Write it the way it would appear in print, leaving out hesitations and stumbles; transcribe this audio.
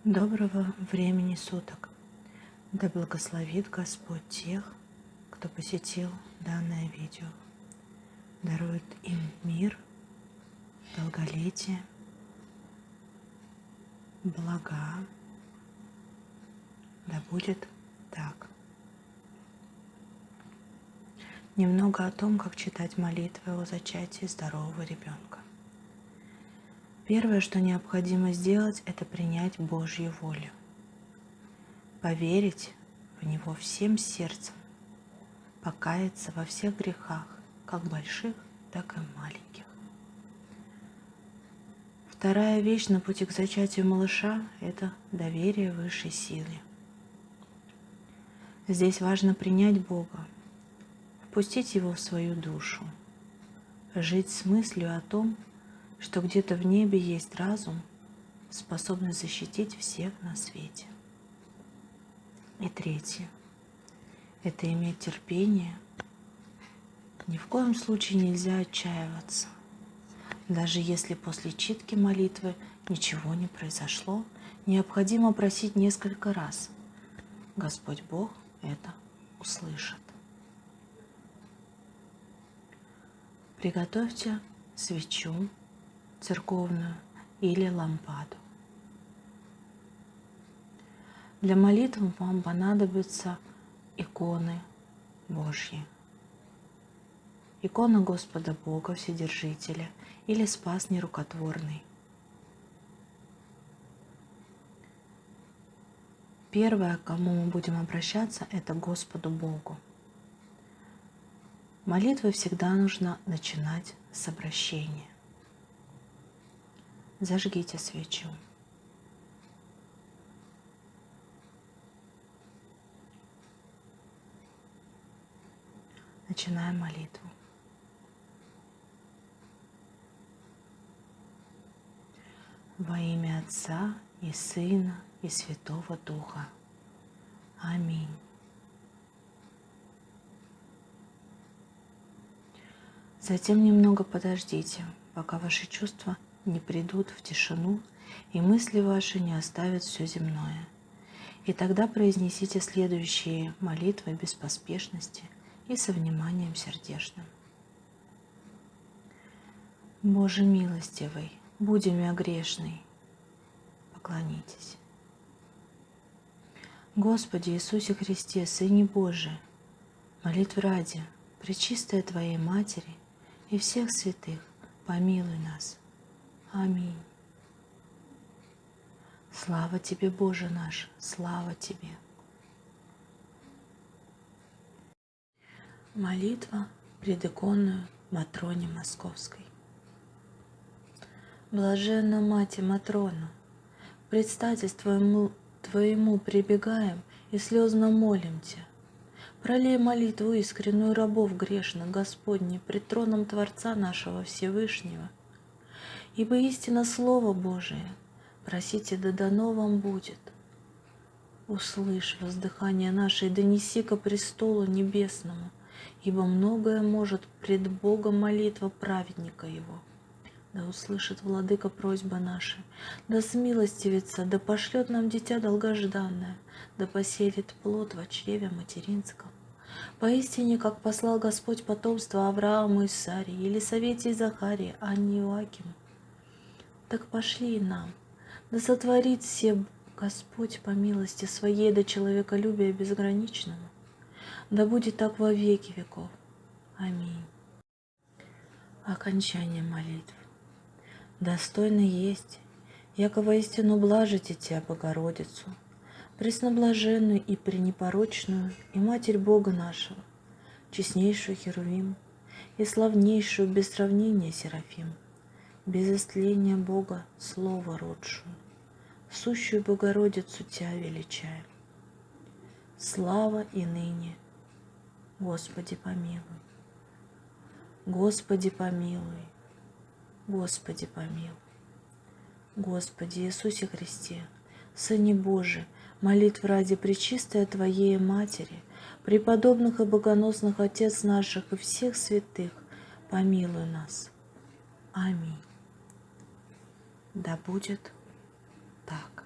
Доброго времени суток! Да благословит Господь тех, кто посетил данное видео, дарует им мир, долголетие, блага. Да будет так. Немного о том, как читать молитвы о зачатии здорового ребенка. Первое, что необходимо сделать, это принять Божью волю, поверить в Него всем сердцем, покаяться во всех грехах, как больших, так и маленьких. Вторая вещь на пути к зачатию малыша – это доверие высшей силе. Здесь важно принять Бога, впустить Его в свою душу, жить с мыслью о том, что где-то в небе есть разум, способный защитить всех на свете. И третье – это иметь терпение. Ни в коем случае нельзя отчаиваться. Даже если после читки молитвы ничего не произошло, необходимо просить несколько раз. Господь Бог это услышит. Приготовьте свечу церковную или лампаду. Для молитвы вам понадобятся иконы Божьи. Икона Господа Бога Вседержителя или Спас Нерукотворный. Первое, к кому мы будем обращаться, это Господу Богу. Молитвы всегда нужно начинать с обращения. Зажгите свечу. Начинаем молитву. Во имя Отца и Сына и Святого Духа. Аминь. Затем немного подождите, пока ваши чувства не придут в тишину и мысли ваши не оставят все земное. И тогда произнесите следующие молитвы без поспешности и со вниманием сердечным. Боже милостивый, будем я грешный. Поклонитесь. Господи Иисусе Христе, Сыне Божий, молитв ради, пречистая Твоей Матери и всех святых, помилуй нас. Аминь. Слава Тебе, Боже наш, слава Тебе. Молитва предиконную Матроне Московской. Блаженна Мати Матрона, предстательству Твоему прибегаем и слезно молим Тебя. Пролей молитву искреннюю рабов грешных, Господне, пред троном Творца нашего Всевышнего. Ибо истинно Слово Божие, просите, да дано вам будет. Услышь воздыхание наше и донеси ко престолу небесному, ибо многое может пред Богом молитва праведника Его. Да услышит Владыка просьбы наши, да смилостивится, да пошлет нам дитя долгожданное, да поселит плод в чреве материнском. Поистине, как послал Господь потомство Аврааму и Саре, Елисавете и Захарии, Анне и Иоакиму, так пошли и нам, да сотворит все Господь по милости Своей до человеколюбия безграничного, да будет так во веки веков. Аминь. Окончание молитв. Достойно есть, яко воистину блажите Тебя, Богородицу, пресноблаженную и пренепорочную, и Матерь Бога нашего, честнейшую Херувим, и славнейшую без сравнения Серафим, без истления Бога Слово родшую, сущую Богородицу Тебя величаем. Слава и ныне, Господи помилуй, Господи помилуй, Господи помилуй. Господи Иисусе Христе, Сыне Божий, молитв ради пречистой Твоей Матери, преподобных и богоносных Отец наших и всех святых, помилуй нас. Аминь. Да будет так.